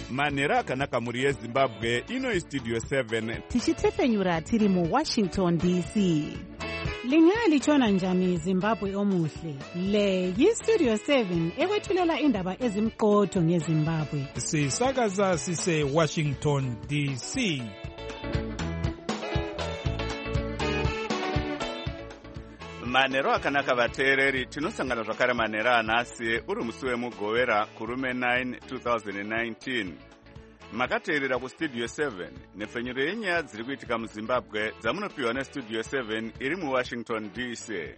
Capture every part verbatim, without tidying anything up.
manhero akanaka mhuri yezimbabwe. Ino Studio seven tichitsefenyura tiri muWashington D C. Lingalitshona njani Zimbabwe omuhle? Le yiStudio seven ekwethulela indaba ezimqotho ngeZimbabwe. Sisakaza sise Washington D C. manhero akanaka vateereri, tinosangana zvakare manhero anhasi uri musi wemugovera kurume nine two thousand nineteen. Makateerera kuStudio seven nefenyuro yenyaya dziri kuitika muZimbabwe dzamunopiwa neStudio seven iri muWashington D C.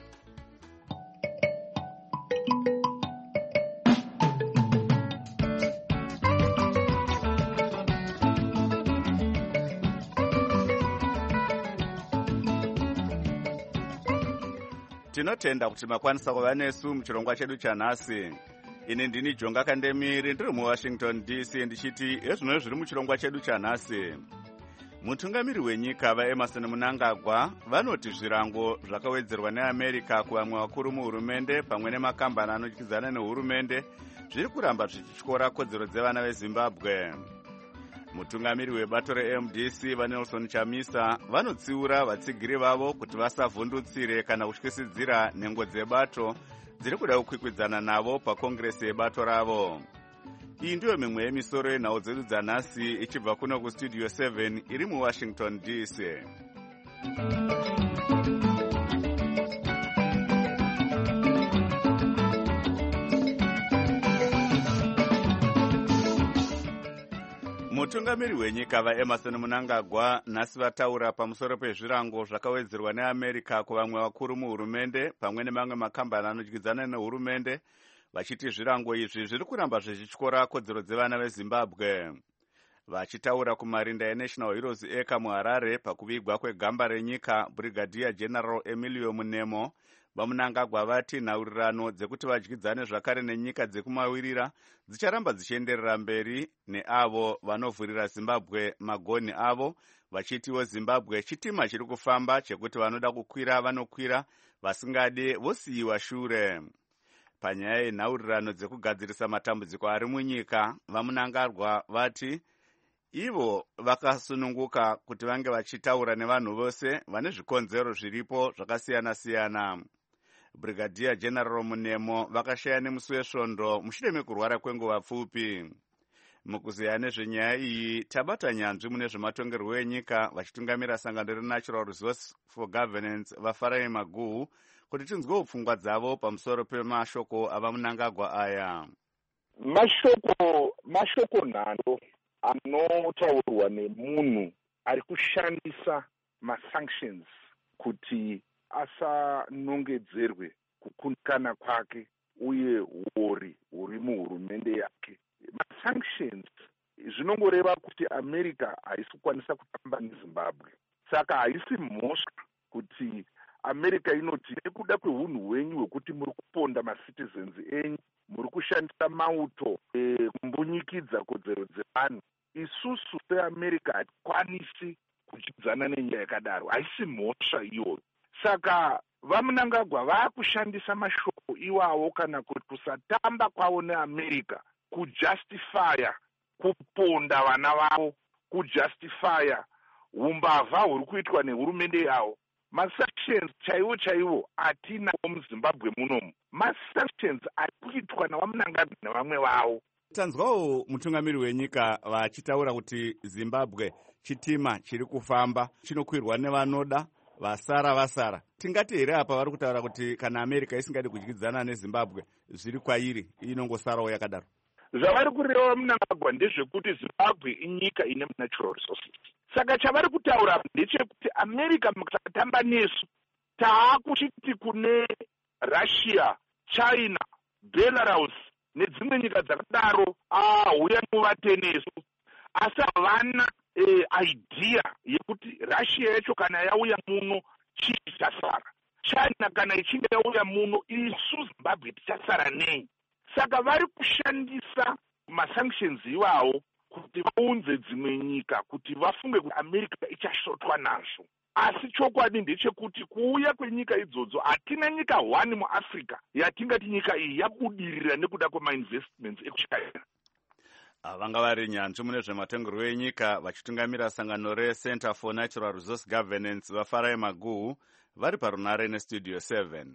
Tinotenda kuti makwanisa kuva nesu muchirongwa chedu chanhasi. Ini ndini Jonga Kandemiri ndiri muWashington D C ndichiti ezvino zviri muchirongwa chedu chanhasi. Mutungamiri wenyika vaEmerson Mnangagwa vanoti zvirango zvakawedzerwa neAmerica kuvamwe vakuru muhurumende pamwe nemakambani anotyidzana nehurumende zviri kuramba zvichityora kodzero dzevana veZimbabwe. Mutungamiri webato reM D C vaNelson Chamisa vanotsiura vatsigiri vavo kuti vasavhundutsire kana kutyisidzira nhengo dzebato dziri kuda kukwikwidzana navo pakongresi yebato ravo. Iyi ndiyo mimwe yemisoro yenhau dzedu dzanhasi ichibva kuno kuStudio seven iri muWashington D C. Mutungamiri wenyika vaEmerson Mnangagwa nhasi vataura pamusoro pezvirango zvakawedzerwa neAmerica kuvamwe vakuru muhurumende pamwe nemamwe makambani anotyidzana nehurumende, vachiti zvirango izvi zviri kuramba zvichityora kodzero dzevana veZimbabwe. Vachitaura kumarinda eNational Heroes Acre muHarare pakuvigwa kwegamba renyika, Brigadier General Emilio Munemo vaMnangagwa vati nhaurirano dzekuti vadyidzane zvakare nenyika dzekumawirira dzicharamba dzichienderera mberi neavo vanovhurira Zimbabwe magonhi avo, vachitiwo Zimbabwe chitima chiri kufamba chekuti vanoda kukwira vanokwira, vasingade vosiyiwa shure. Panyaya yenhaurirano dzekugadzirisa matambudziko ari munyika, vaMnangagwa vati ivo vakasununguka kuti vange vachitaura nevanhu vose vane zvikonzero zviripo zvakasiyana-siyana. Brigadier General Munemo vakashaya nemusi wesvondo mushure mekurwara kwenguva pfupi. Mukuziya nezvenyaya iyi tabata nyanzvi mune zvematongerwo enyika vachitungamira sangano reNatural Resource for Governance vaFarai Maguhu kuti tinzwewo pfungwa dzavo pamusoro pemashoko avaMnangagwa aya. Mashoko mashoko nhando anotaurwa nemunhu ari kushandisa masanctions kuti asanongedzerwe kukundikana kwake uye uori huri muhurumende yake. Masanctions zvinongoreva kuti America haisi kukwanisa kutamba neZimbabwe. Saka haisi mhosva kuti America inoti nekuda kweunhu hwenyu hwekuti muri kuponda macitizens enyu, muri kushandisa mauto kumbunyikidza kodzero dzevanhu, isusu seAmerica hatikwanisi kudyidzana nenyaya yakadaro. Haisi mhosva iyoyo. Saka vaMnangagwa vaakushandisa mashoko iwawo kana kuti kusatamba kwavo neAmerica kujustifya kuponda vana vavo, kujustifya umbavha huri kuitwa nehurumende yavo. Masanctions chaiwo chaiwo atina muZimbabwe munomu. Masanctions ari kuitwa navaMnangagwa nevamwe vavo. Tanzwawo mutungamiri wenyika vachitaura kuti Zimbabwe chitima chiri kufamba chinokwirwa nevanoda, vasara vasara. Tingati here apa vari kutaura kuti kana America isingadi kudyidzana neZimbabwe zviri kwairi inongosarawo yakadaro? Zvavari kureva Mnangagwa ndezvekuti Zimbabwe inyika ine natural resources. Saka chavari kutaura ndechekuti America mukatamba nesu taakuchiti kune Russia, China, Belarus nedzimwe nyika dzakadaro auya muvate nesu, asi havana e, idea yekuti Russia yacho kana yauya muno chii chasara, China kana ichinge yauya muno isu Zimbabwe tichasara nei. Saka vari kushandisa masanctions iwawo kuti vaunze dzimwe nyika kuti vafunge kuti America ichashotwa nazvo. Asi chokwadi ndechekuti kuuya kwenyika idzodzo hatina nyika one muAfrica yatingati nyika iyi yabudirira nekuda kwemainvestments ekuchina. vanga vari nyanzvi mune zvematengero enyika vachitungamira sangano reCenter for Natural Resource Governance vafarai maguhu vari parunare nestudio seven.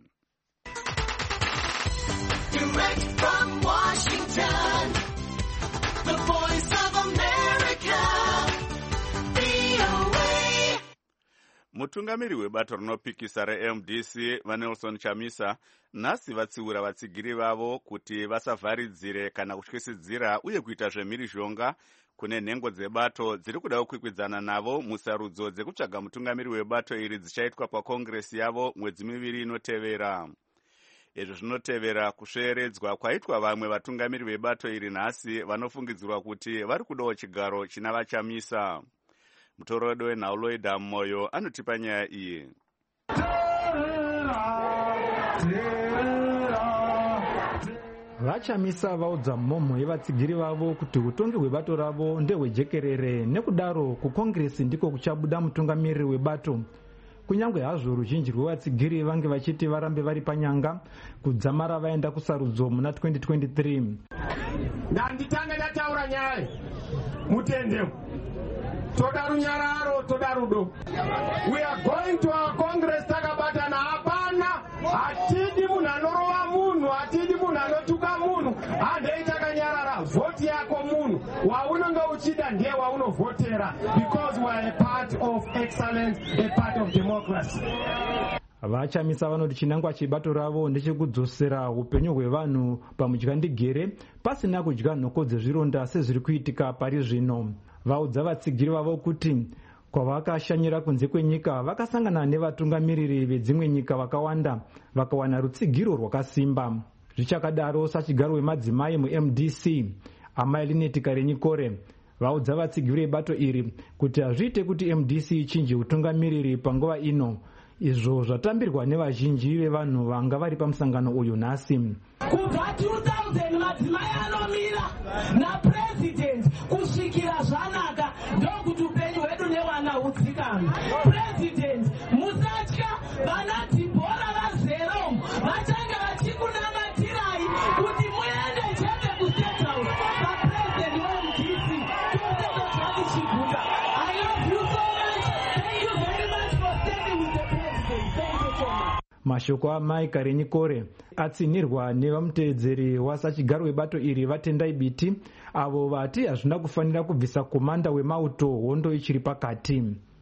Direct from Washington, the voice of America, V O A. Mutungamiri webato rinopikisa reM D C vaNelson Chamisa nhasi vatsiura vatsigiri vavo kuti vasavharidzire kana kutyisidzira uye kuita zvemhirizhonga kune nhengo dzebato dziri kuda kukwikwidzana navo musarudzo dzekutsvaga mutungamiri webato iri dzichaitwa pakongresi yavo mwedzi miviri inotevera. Izvi zvinotevera kusveeredzwa kwaitwa vamwe vatungamiri vebato iri nhasi vanofungidzirwa kuti vari kudawo chigaro china vaChamisa. Mutorodo weNhauloida Moyo anotipa nyaya iyi. VaChamisa vaudza mhomho yevatsigiri vavo kuti utongi hwebato ravo ndehwejekerere, nekudaro kukongresi ndiko kuchabuda mutungamiri webato. Kunyange hazvo ruzhinji rwevatsigiri vange vachiti varambe vari panyanga kudzamara vaenda kusarudzo muna twenty twenty-three. Ndanditanga ndataura nyaya mutendeu toda runyararo toda rudo. We are going to our congress takabatana hapana, hatidi munhu anorova munhu, hatidi munhu anotuka munhu, handei takanyarara. Vhoti yako munhu waunonge uchida ndiye waunovhotera, because we are a part of excellence, a part of democracy. VaChamisa vanoti chinangwa chebato ravo ndechekudzosera upenyu hwevanhu pamudyandigere pasina kudya nhoko dzezvironda sezviri kuitika pari zvino. Vaudza vatsigiri vavo kuti kwavakashanyira kunze kwenyika vakasangana nevatungamiriri vedzimwe nyika vakawanda vakawana rutsigiro rwakasimba. Zvichakadaro sachigaro wemadzimai muM D C Amai Lineti Karenyikore vaudza vatsigiri vebato iri kuti hazviite kuti M D C ichinje utungamiriri panguva ino, izvo zvatambirwa nevazhinji vevanhu vanga vari pamusangano uyu nhasi. Kubva two thousand madzimai anomira napresident kusvikira zvanaka ndokuti upenyu hwedu newana hudzikana. President musatya, vana Dhibhora vaZero vachange vachikunamatirai kuti muende chete kuState House papresident weM D C Tosendo Zvati Chiguta. I love you so much. Thank you very much for standing with the president. Thank you so much. Mashoko amai Karenyikore atsinirwa nevamuteedzeri wasachigaro webato iri vaTendai Biti avo vati hazvina kufanira kubvisa komanda wemauto hondo ichiri pakati.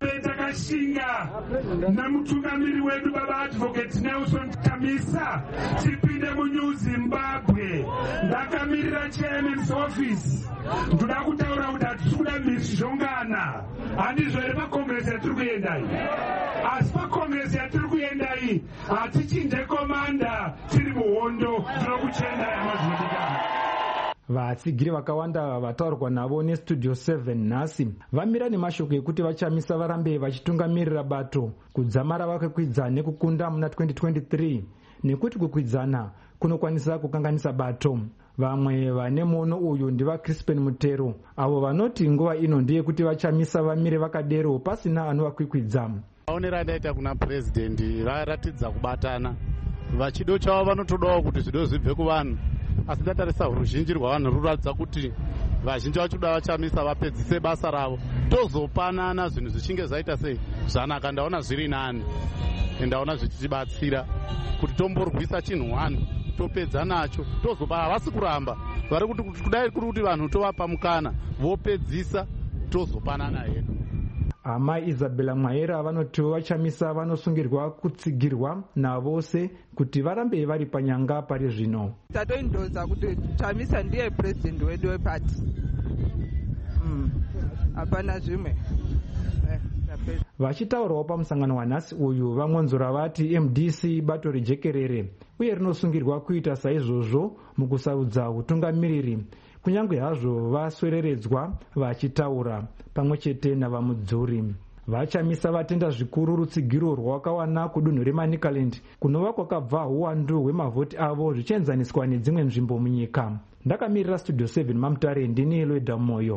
Takashinga namutungamiri wedu baba advocate Nelson Chamisa tipinde muNew Zimbabwe. Ndakamirira chairman's office. Ndoda kutaura kuti hatisi kuda mhirizhongana. Handizvo here pakongresi yatiri kuenda iyi. Asi pakongresi yatiri kuenda iyi hatichinje komanda tiri muhondo tinokuchendai amazvinodikana. Vatsigiri vakawanda vataurwa navo nestudio seven nhasi vamira nemashoko ekuti vaChamisa varambe vachitungamirira bato kudzamara vakakwidza nekukunda muna twenty twenty-three, nekuti kukwidzana kunokwanisa kukanganisa bato. Vamwe vane muono uyu ndivaCrispin Mutero avo vanoti nguva ino ndiye kuti vaChamisa vamire vakadero pasina anovakwikwidza. Aonera ndaita kuna president varatidza kubatana, vachido chavo vanotodawo kuti zvido zvibve kuvanhu, asi ndatarisa ruzhinji rwavanhu ruratidza kuti vazhinji vachoda vaChamisa vapedzise basa ravo, tozopanana zvinhu zvichinge zvaita sei zvanaka. Ndaona zviri nani, ndaona zvichibatsira kuti tomborwisa chinhu wani topedza nacho tozopa. Havasi kuramba, vari kuti kudai kuri kuti vanhu tovapa mukana vopedzisa tozopanana hedu. Amai Isabella Mwaera vanoti vaChamisa vanosungirwa kutsigirwa navose kuti varambe vari panyanga pari zvino. Tatoindoza kuti Chamisa ndiye president wedu wepati. Hapana zvimwe. Vachitaurawo pamusangano wanhasi uyu vamonzora vati M D C bato rejekerere uye rinosungirwa kuita saizvozvo mukusarudza utungamiriri, kunyange hazvo vaswereredzwa vachitaura pamwe chete navamudzuri. VaChamisa vatenda zvikuru rutsigiro rwakawana kudunhu reManicaland kunova kwakabva uwandu hwemavhoti avo zvichienzaniswa nedzimwe nzvimbo munyika. Ndakamirira studio seven Mamutare, ndini Loida Moyo.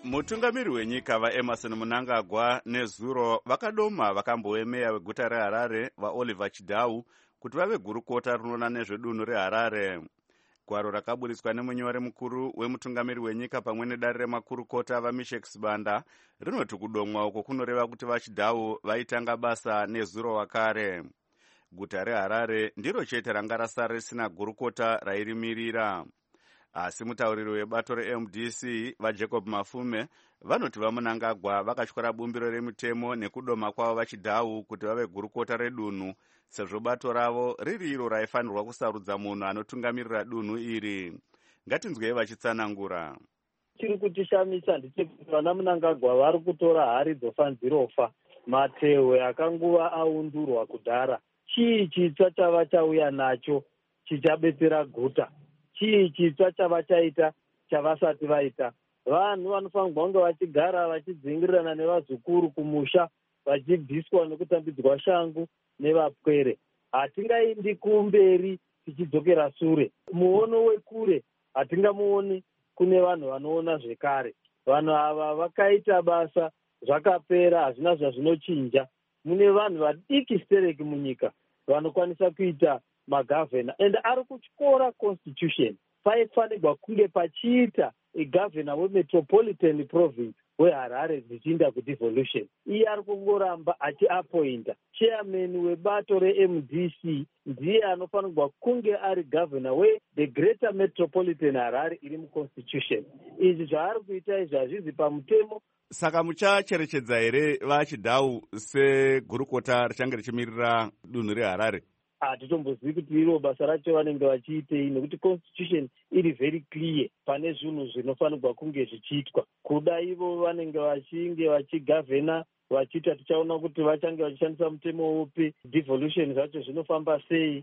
Mutungamiri wenyika vaEmerson Mnangagwa nezuro vakadoma vakambowemeya weguta reHarare vaOliver Chidau kuti vave gurukota rinoona nezvedunhu reHarare. Gwaro rakaburiswa nemunyori mukuru wemutungamiri wenyika pamwe nedare remakurukota vaMishek Sibanda rinoti kudomwa uko kunoreva kuti vaChidau vaitanga basa nezuro wakare. Guta reHarare ndiro chete ranga rasara risina gurukota rairimirira. Asi mutauriri webato reM D C vaJacob Mafume vanoti vaMnangagwa vakatyora bumbiro remutemo nekudoma kwavo vaChidau kuti vave gurukota redunhu, sezvo bato ravo riri iro raifanirwa kusarudza munhu anotungamirira dunhu iri. Ngatinzwei vachitsanangura. Chiri kutishamisa ndechekuti vana Mnangagwa vari kutora hari dzofanzirofa, matehwe akanguva aundurwa kudhara. Chii chitsva chava chauya nacho chichabetsera guta? Chii chitsva chava chaita chavasati vaita? Vanhu vanofanirwa kunge vachigara vachidzingirirana nevazukuru kumusha, vachibviswa nekutambidzwa shangu nevapwere. Hatingaindi kumberi tichidzokera sure. Muono wekure hatingamuoni kune vanhu vanoona zvekare. Vanhu ava vakaita basa zvakapera, hazvina zvazvinochinja. Mune vanhu vadiki stereki munyika vanokwanisa kuita magavhena, ende ari kutyora constitution. Paifanirwa kunge pachiita igavhena wemetropolitan province weHarare dzichiinda kudevolution. Iye ari kungoramba achiapointa chairman webato reM D C, ndiye anofanirwa kunge ari gavhena we-the greater metropolitan Harare iri muconstitution. Izvi zvaari kuita izvi hazvizi pamutemo. Saka muchacherechedza here vaChidau segurukota richange richimirira dunhu reHarare? Hatitombozivi kuti iro basa racho vanenge vachiitei, nekuti constitution iri very clear pane zvinhu zvinofanirwa kunge zvichiitwa. Kuda ivo vanenge vachinge vachigavhena vachiita, tichaona kuti vachange vachishandisa mutemo upi, devolution zvacho zvinofamba sei,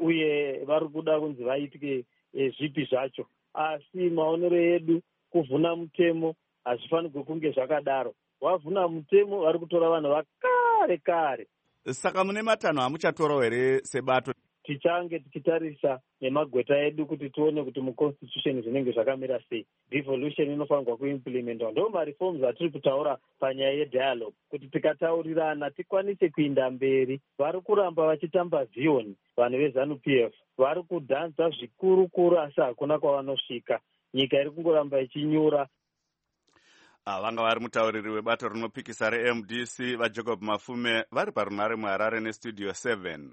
uye vari kuda kunzi vaitike zvipi zvacho. Asi maonero edu kuvhuna mutemo hazvifanirwe kunge zvakadaro. Wavhuna mutemo vari kutora vanhu vakare kare. Saka mune matanho amuchatorawo here sebato? Tichange tichitarisa nemagweta edu kuti tione kuti muconstitution zvinenge zvakamira sei. Devolution inofanirwa kuimplementwa. Ndo mareforms atiri kutaura panyaya yedialogue, kuti tikataurirana tikwanise kuinda mberi. Vari kuramba vachitamba vioni vanhu veZANU P F, vari kudhanza zvikuru kuru asi hakuna kwavanosvika. Nyika iri kungoramba ichinyura. Vanga vari mutauriri webato rinopikisa reM D C vaJacob Mafume vari parunhare muHarare nestudio seven.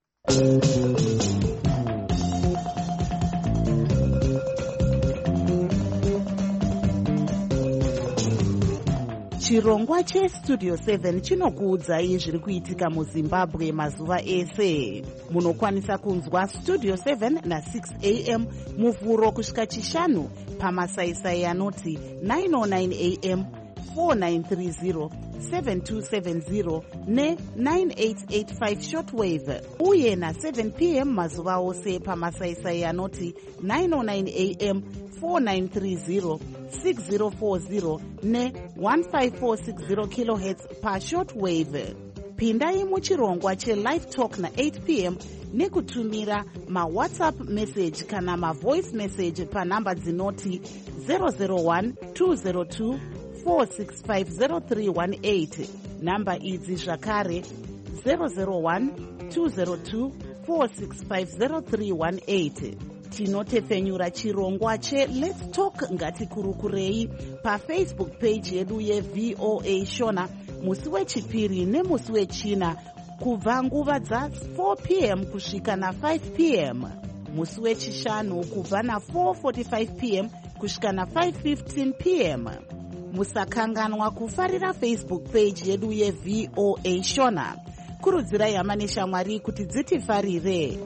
Chirongwa chestudio seven chinokuudzai zviri kuitika muZimbabwe mazuva ese. Munokwanisa kunzwa studio seven na six a m muvhuro kusvika chishanu pamasaisai anoti nine oh nine a m, four nine three zero, seven two seven zero ne nine eight eight five shortwave, uye na seven p m mazuva ose pamasaisai anoti nine oh nine a m, four nine three zero, six zero four zero ne one five four six zero kilohertz pa shortwave. Pindai muchirongwa chelive talk na eight p m nekutumira mawhatsapp message kana mavoice message panhamba dzinoti zero zero one two zero two four six five zero three one eight. Namba idzi zvakare zero zero one two zero two four six five zero three one eight. Tinotefenyura chirongwa che Let's Talk ngatikurukurei pafacebook page yedu yeV O A Shona musi wechipiri nemusi wechina kubva nguva dza four p m kusvika na five p m, musi wechishanu kubva na four forty-five p m kusvika na five fifteen p m. Musakanganwa kufarira Facebook page yedu yeV O A Shona. Kurudzirai hama neshamwari kuti dzitifarire.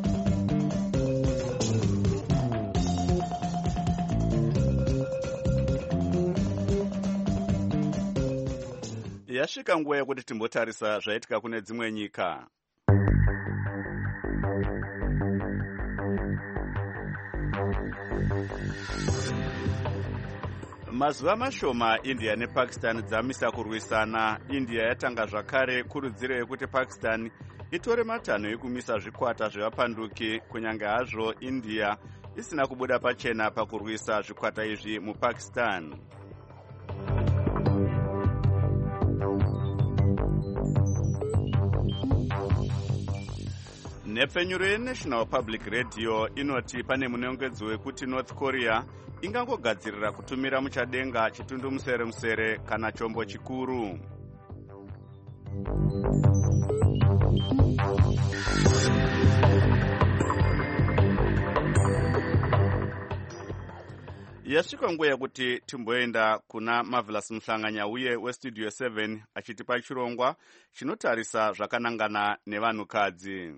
Yasvika nguva yekuti timbotarisa zvaitika kune dzimwe nyika. Mazuva mashoma India nePakistan dzamisa kurwisana. India yatanga zvakare kurudziro yekuti Pakistan itore matanho ekumisa zvikwata zvevapanduki, kunyange hazvo India isina kubuda pachena pakurwisa zvikwata izvi muPakistan. Nepfenyuro yeNational Public Radio inoti pane munongedzo wekuti North Korea ingangogadzirira kutumira muchadenga chitundumusere musere kana chombo chikuru. Yasvika nguva yekuti timboenda kuna Marvelous Muhlanganya uye weStudio seven achitipa chirongwa chinotarisa zvakanangana nevanhukadzi.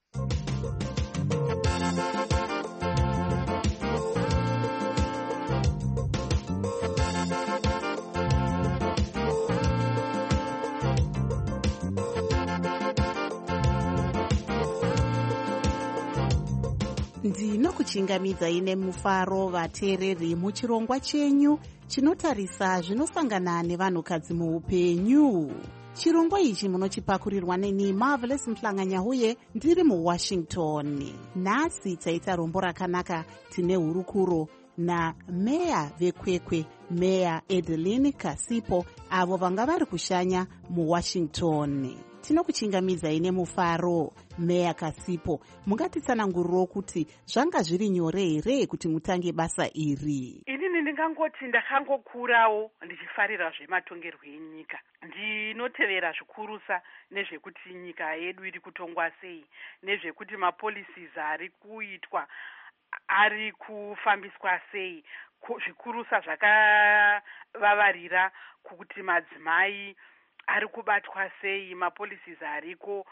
ndinokuchingamidzai nemufaro vateereri muchirongwa chenyu chinotarisa zvinosangana nevanhukadzi muupenyu. Chirongwa ichi munochipakurirwa neni Marvelous Muhlanganya uye ndiri muWashington. Nhasi taita rombo rakanaka tine hurukuro nameya vekwekwe Meya Adeline Kasipo avo vanga vari kushanya muWashington. Tinokuchingamidzai nemufaro Meya Kasipo, mungatitsananguriro kuti zvanga zviri nyore here kuti mutange basa iri? Inini ndingangoti ndakangokurawo ndichifarira zvematongerwo enyika. Ndinotevera zvikurusa nezvekuti nyika yedu iri kutongwa sei, nezvekuti mapolicies ari kuitwa ari kufambiswa sei, zvikurusa zvakavavarira kuti madzimai ari kubatwa sei, mapolicies ariko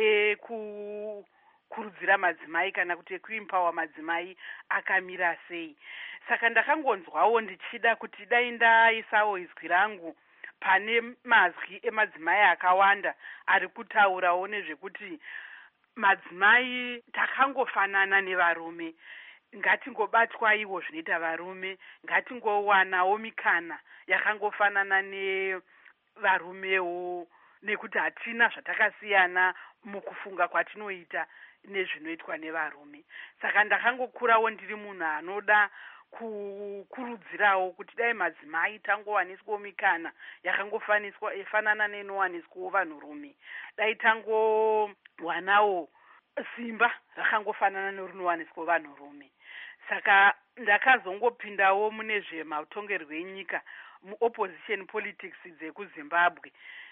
ekukurudzira madzimai kana kuti ekuimpawa madzimai akamira sei. Saka ndakangonzwawo ndichida kuti dai ndaisawo izwi rangu pane mazwi emadzimai akawanda ari kutaurawo nezvekuti madzimai takangofanana nevarume, ngatingobatwaiwo zvinoita varume, ngatingowanawo mikana yakangofanana nevarumewo, nekuti hatina zvatakasiyana mukufunga kwatinoita nezvinoitwa nevarume. Saka ndakangokurawo ndiri munhu anoda kukurudzirawo kuti dai madzimai tangowaniswawo mikana yakangofaniswa ifanana neinowaniswawo vanhurume, dai tangowanawo simba rakangofanana nerinowaniswawo vanhurume. Saka ndakazongopindawo mune zvematongerwo enyika muopposition politics dzekuZimbabwe.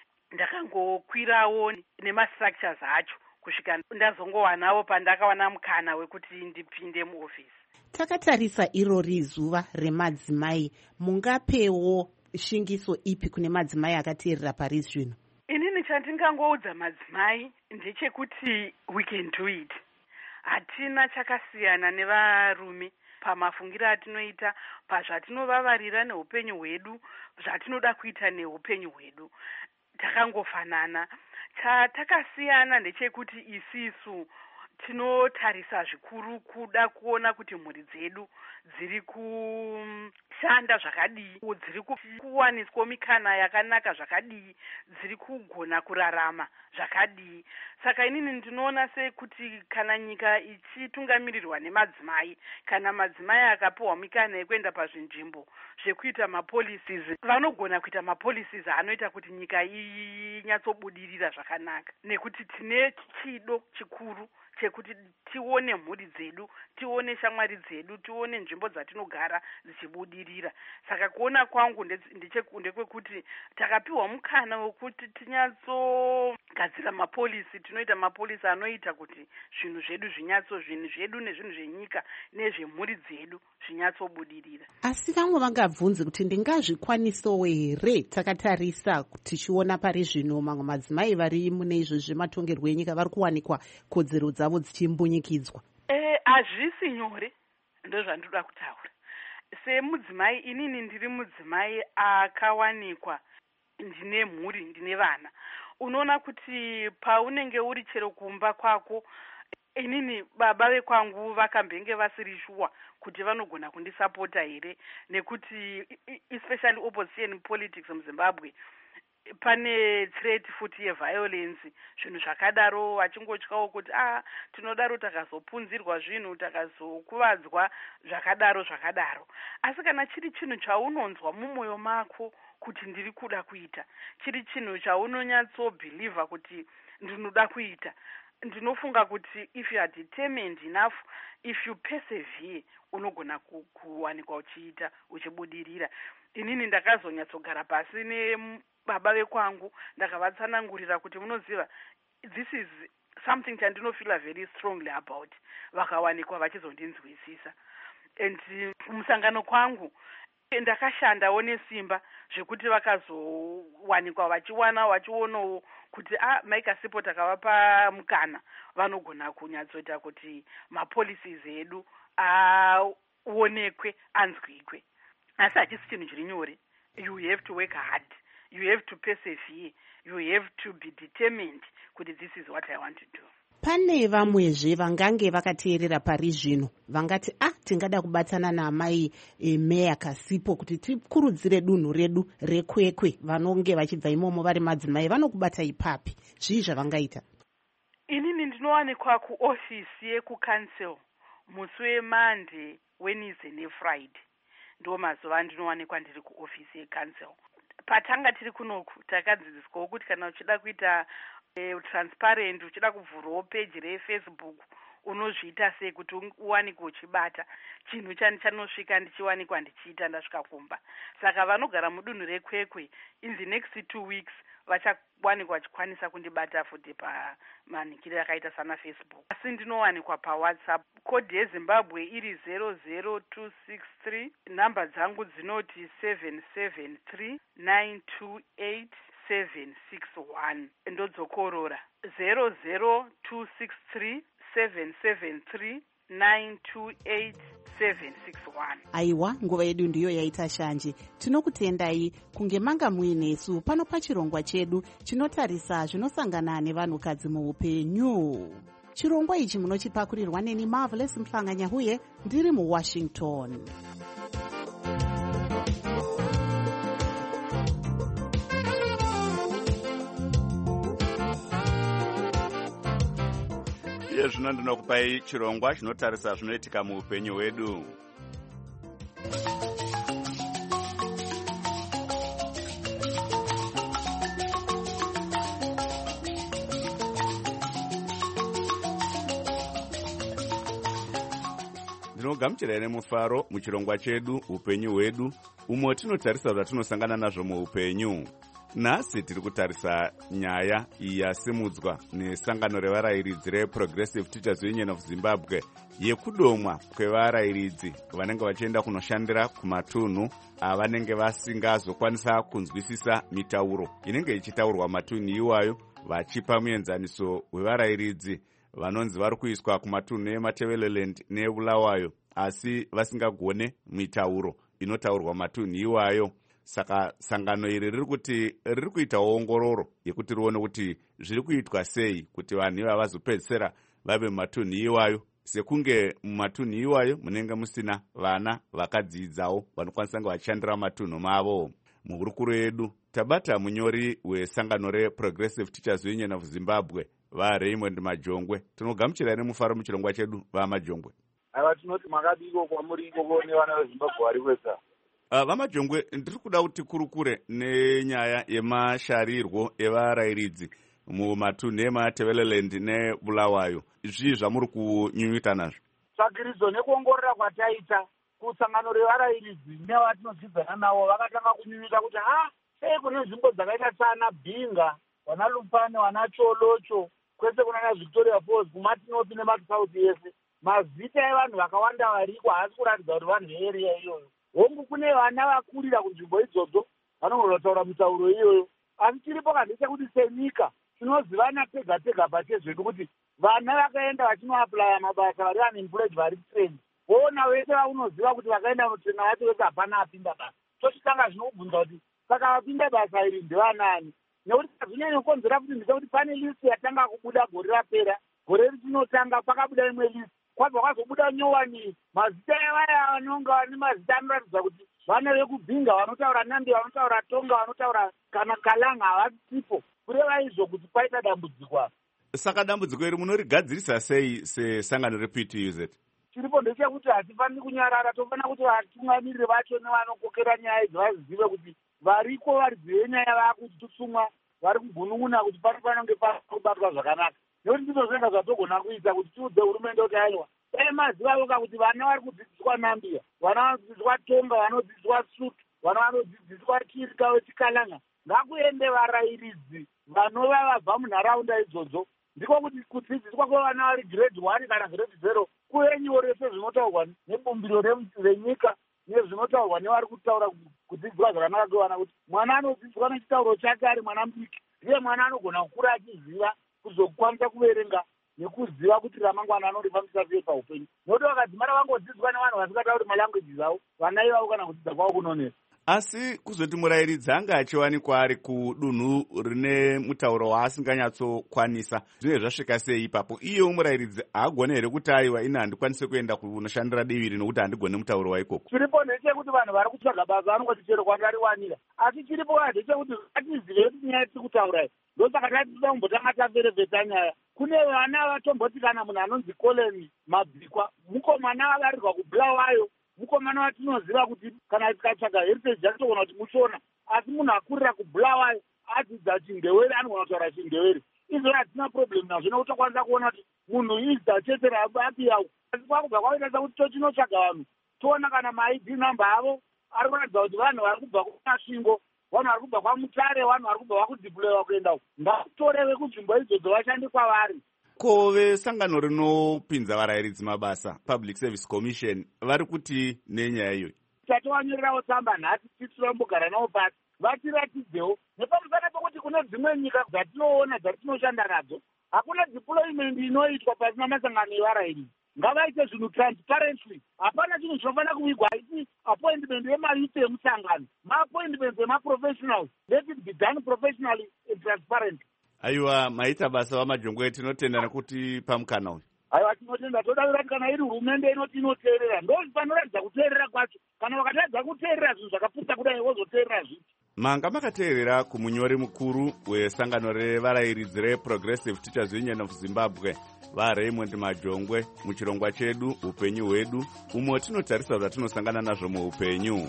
Ndakangokwirawo nemastructures acho kusvika ndazongowanawo pandakawana mukana wekuti ndipinde muofisi. Takatarisa irori zuva remadzimai, mungapewo shingiso ipi kune madzimai akateerera pari zvino? Inini chandingangoudza madzimai ndechekuti we can do it. Hatina chakasiyana nevarume pamafungiro atinoita, pazvatinovavarira neupenyu hwedu, zvatinoda kuita neupenyu hwedu. Takangofanana. Chatakasiyana ndechekuti isisu tinotarisa zvikuru kuda kuona kuti mhuri dzedu dziri kushanda zvakadii, dziri kuwaniswa mikana yakanaka zvakadii, dziri kugona kurarama zvakadii. Saka inini ndinoona sekuti kana nyika ichitungamirirwa nemadzimai, kana madzimai akapiwa mikana yekuenda pazvinzvimbo zvekuita mapolicies, vanogona kuita mapolicies anoita kuti nyika inyatsobudirira zvakanaka, nekuti tine chido chikuru chekuti tione mhuri dzedu, tione shamwari dzedu, tione nzvimbo dzatinogara dzichibudirira. Saka kuona kwangu ndekwekuti takapiwa mukana wekuti tinyatsogadzira mapolisi, tinoita mapolisi anoita kuti zvinhu zvedu zvinyatso, zvinhu zvedu nezvinhu zvenyika nezvemhuri dzedu zvinyatsobudirira. Asi vamwe vangabvunze kuti ndingazvikwanisawo here takatarisa tichiona pari zvino mamwe madzimai vari mune izvo zvematongerwo enyika vari kuwanikwa kodzero dzavo dzichimbunyikidzwa? Eh, hazvisi nyore, ndozvandoda kutaura. Semudzimai, inini ndiri mudzimai akawanikwa ndine mhuri, ndine vana. Unoona kuti paunenge uri chero kumba kwako, inini baba vekwangu vakambenge vasiri shuwa kuti vanogona kundisapota here, nekuti especially opposition politics muZimbabwe pane threat futi yeviolence, zvinhu zvakadaro, vachingotyawo kuti ah tinodaro takazopunzirwa zvinhu, takazokuvadzwa zvakadaro zvakadaro. Asi kana chiri chinhu chaunonzwa mumwoyo mako kuti ndiri kuda kuita, chiri chinhu chaunonyatsobhilivha kuti ndinoda kuita, ndinofunga kuti if you are determined enough, if you persevere, unogona kuwanikwa uchiita uchibudirira. Inini ndakazonyatsogara pasi nebaba vekwangu ndakavatsanangurira kuti munoziva, this is something chandinofila very strongly about. Vakawanikwa vachizondinzwisisa. And musangano kwangu ndakashandawo nesimba zvekuti vakazowanikwa vachiwana vachionawo kuti ah Mike Sipo takavapa mukana vanogona kunyatsoita kuti mapolicies edu aonekwe anzwikwe. Asi hachisi chinhu chiri nyore. You have to work hard, you have to persevere, you have to be determined kuti this is what I want to do. Pane vamwezve vangange vakateerera pari zvino vangati ah tingada kubatsana naamai e, Meya Kasipo kuti tikurudzire dunhu redu rekwekwe, vanonge vachibva imomo vari madzimai vanokubata ipapi, zvii zvavangaita? Inini ndinowanikwa kuofisi yekucouncil musi weMonday, Wednesday neFriday. Ndo mazuva ndinowanikwa ndiri kuofisi yecouncil. Patanga tiri kunoku takadzidziswawo kuti kana uchida kuita e, transparent, uchida kuvhurawo peji reFacebook, unozviita sei kuti uwanikwe uchibata. Chinhu chani chanosvika ndichiwanikwa ndichiita ndasvika kumba. Saka vanogara mudunhu rekwekwe, in the next two weeks vachawanikwa vachikwanisa kundibata futi pamanikiro akaita sana Facebook. Asi ndinowanikwa paWhatsApp, kode yeZimbabwe iri zero zero two six three, namba dzangu dzinoti seven seven three nine two eight seven six one. Ndodzokorora zero zero two six three seven seven three nine two eight seven six one. Aiwa, nguva yedu ndiyo yaita shanje. Tinokutendai kunge manga muinesu pano pachirongwa chedu chinotarisa zvinosangana nevanhukadzi muupenyu. Chirongwa ichi munochipakurirwa neni Marvelous Mhlanga-Nyahuye ndiri muWashington. Iye zvino ndinokupai chirongwa chinotarisa zvinoitika muupenyu hwedu. Ndinogamuchirai nemufaro muchirongwa chedu upenyu hwedu, umo tinotarisa zvatinosangana nazvo muupenyu. Nhasi tiri kutarisa nyaya yasimudzwa nesangano revarayiridzi reProgressive Teachers Union of Zimbabwe yekudomwa kwevarayiridzi vanenge vachienda kunoshandira kumatunhu avanenge vasingazokwanisa kunzwisisa mitauro inenge ichitaurwa matunhu iwayo, vachipa muenzaniso wevarayiridzi vanonzi vari kuiswa kumatunhu eMatabeleland neBulawayo asi vasingagone mitauro inotaurwa matunhu iwayo. Saka sangano iri riri kuti riri kuita ongororo yekuti rione kuti zviri kuitwa sei kuti vanhu iva vazopedzisira vave mumatunhu iwayo, sekunge mumatunhu iwayo munenge musina vana vakadzidzawo vanokwanisa kunge vachishandira matunhu mavo. Muhurukuro yedu tabata munyori wesangano reProgressive Teachers Union of Zimbabwe vaRaymond Majongwe. Tinogamuchirai nemufaro muchirongwa chedu vaMajongwe. Ava tinoti makadiko kwamuri ikoko nevana veZimbabwe vari kwesa. Uh, vaMajongwe, ndiri kuda kuti kurukure nenyaya yemasharirwo evarayiridzi mumatunhu eMatabeleland neBulawayo. Zvii zvamuri kunyunyuta nazvo? Tsvagiridzo nekuongorora kwataita kusangano revarayiridzi nevatinodzidzana navo vakatanga kunyunyuta kuti ha sei kune nzvimbo dzakaita sana Bhinga, wana Lupane, wana Cholocho, kwese kunana Victoria Falls, kumatinopi nematSouth yese, mazita evanhu vakawanda variko haasi kuratidza kuti vanhu vearea iyoyo. Hongu kune vana vakurira kunzvimbo idzodzo vanogona kutaura mitauro iyoyo. Asi tiripo kazvicha kuti senyika tinozivana tega tega pachezvedu kuti vana vakaenda vachinoaplaya mabasa vari unemployed vari trained, voona vese vaunoziva kuti vakaenda mutraina vacho vese hapana apinda basa. Tochitanga zvinobvunza kuti saka vapinda basa iri ndevanani, nekuti hazvinyanyo kukonzera kuti ndise kuti pane list yatanga kubuda gore rapera, gore richinotanga pakabuda imwe list, kwabva kwazobuda nyowani mazita evaya vanonga vane mazita anoratidza kuti vana vekubhinga vanotaura nandi, vanotaura tonga, vanotaura kana kalanga havasipo, kureva izvo kuti paita dambudziko apa. Saka dambudziko iri munorigadzirisa sei sesangano reP T U Z? Chiripo ndechekuti hatifaniri kunyarara, tofanira kuti vatungamiriri vacho nevanokokera nyaya idzi vazive kuti variko varizive nyaya vaakutusumwa vari kugunun'una kuti pano panonge pakubatwa zvakanaka. Nekuti ndizvo zvenga zvatogona kuita kuti tiudze hurumende kuti aiwa dai maziva voka kuti vana vari kudzidziswa Nambia, vana vanodzidziswa Tonga, vanodzidziswa Sutu, vana vanodzidziswa Chirika wechikalanga, ngakuende varayiridzi vanova vabva munharaunda idzodzo, ndiko kuti kudzidziswa kwevana vari grade one kana grade zero kuve nyore sezvinotaurwa nebumbiro renyika nezvinotaurwa nevari kutaura kudzidziswa zvakanaka kwevana, kuti mwana anodzidziswa nechitauro chake ari mwana mudiki, ndiye mwana anogona kukura achiziva kuzokwanisa kuverenga nekuziva kuti ramangwana anorifambisa sei paupenyu. Nokuti vakadzimara vangodzidziswa nevanhu vasingatauri malangweji avo, vana ivavo kana kudzidza kwavo kunonesa. Asi kuzoti murayiridzi anga achiwanikwa ari kudunhu rine mutauro waasinganyatsokwanisa, zvine zvasvika sei ipapo? Iyewo murayiridzi haagone here kuti aiwa ina handikwanise kuenda kunoshandira divi rino kuti handigone mutauro waikoko? Chiripo ndechekuti vanhu vari kutsvaga basa vanongoti chero kwandariwanira, asi chiripo ndechekuti atizive kuti nyaya tiri kutaura iyi, ndosaka tatida kumbotanga taferefeta nyaya. Kune vana vatomboti kana munhu anonzi Colin Mabvikwa, mukomana avarirwa kuBulawayo, mukomana watinoziva kuti kana tikatsvaga heritage atogona kuti mushona, asi munhu akurira kuBulawayo adzidza chindewere anogona kutaura chindewere. Izvo hatina problem nazvo nekuti tokwanisa kuona kuti munhu idza chete rababiyawo, asi kwakubva kwaita kuti tochinotsvaga vanhu toona kana maID number avo ari kuratidza kuti vanhu vari kubva kumasvingo, vanhu vari kubva kwaMutare, vanhu vari kubva kwakudhiployiwa kuenda ngatorewe kunzvimbo idzodzo vashandi kwavari. Ko vesangano rinopinza varayiridzi mabasa Public Service Commission vari kuti nenyaya iyoyi? Tatowanyorerawo tsamba nhasi titombogara navo pasi vatiratidzewo nepamusana pokuti kune dzimwe nyika dzatinoona dzatinoshanda nadzo hakuna deployment inoitwa pasina masangano evarayiridzi. Ngavaite zvinhu transparently, hapana chinhu chinofanira kuvigwa, haiti appointment yemayuth emusangano, maappointment emaprofessionals, let it be done professionally and transparently. Aiwa, maita basa vamajongwe, tinotenda nekuti pamukana uyu. Aiwa, tinotenda, toda kuti kana iri hurumende inoti inoteerera, ndo panoratidza kuteerera kwacho. Kana vakatadza kuteerera zvinhu zvakapfuta kudai vozoteerera zviti. Manga makateerera kumunyori mukuru wesangano revarayiridzi reProgressive Teachers Union of Zimbabwe, vaRaymond Majongwe, muchirongwa chedu upenyu hwedu, umo tinotarisa zvatinosangana nazvo muupenyu.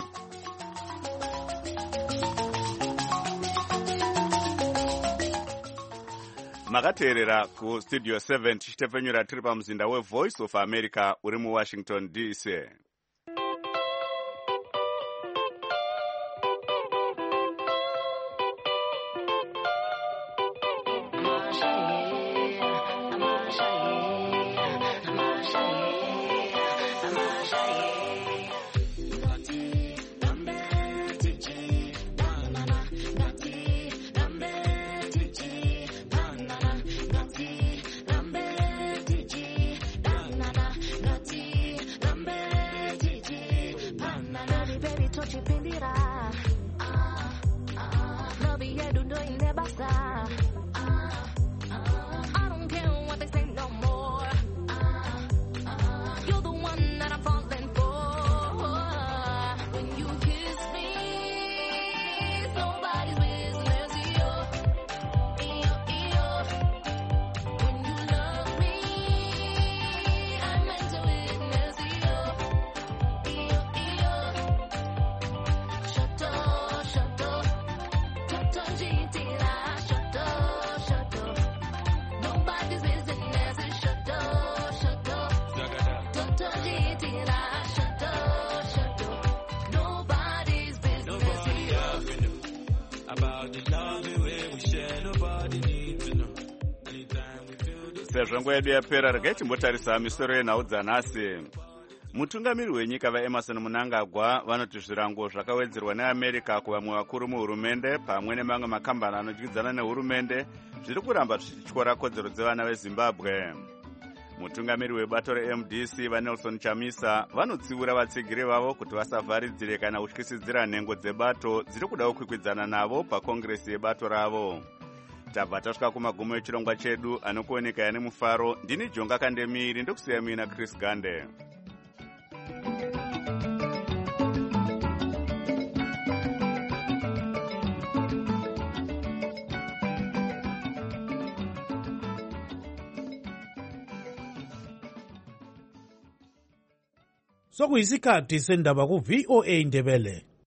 Makateerera ku Studio seven tichitepfenyura tiri pamuzinda weVoice of America uri muWashington D C. Sezvo nguva yedu yapera, regai timbotarisa misoro yenhau dzanhasi. Mutungamiri wenyika vaEmerson Mnangagwa vanoti zvirango zvakawedzerwa neAmerica kuvamwe vakuru muhurumende pamwe nemamwe makambani anodyidzana nehurumende zviri kuramba zvichityora kodzero dzevana veZimbabwe. Mutungamiri webato reM D C vaNelson Chamisa vanotsiura vatsigiri vavo kuti vasavharidzire kana kutyisidzira nhengo dzebato dziri kuda kukwikwidzana navo pakongresi yebato ravo. Tabva tasvika kumagumo echirongwa chedu, anokuoneka yani mufaro. Ndini Jonga Kandemiri, ndokusiya mina Chris Gande. sokuyisikhathi sendaba ku-V O A Ndebele.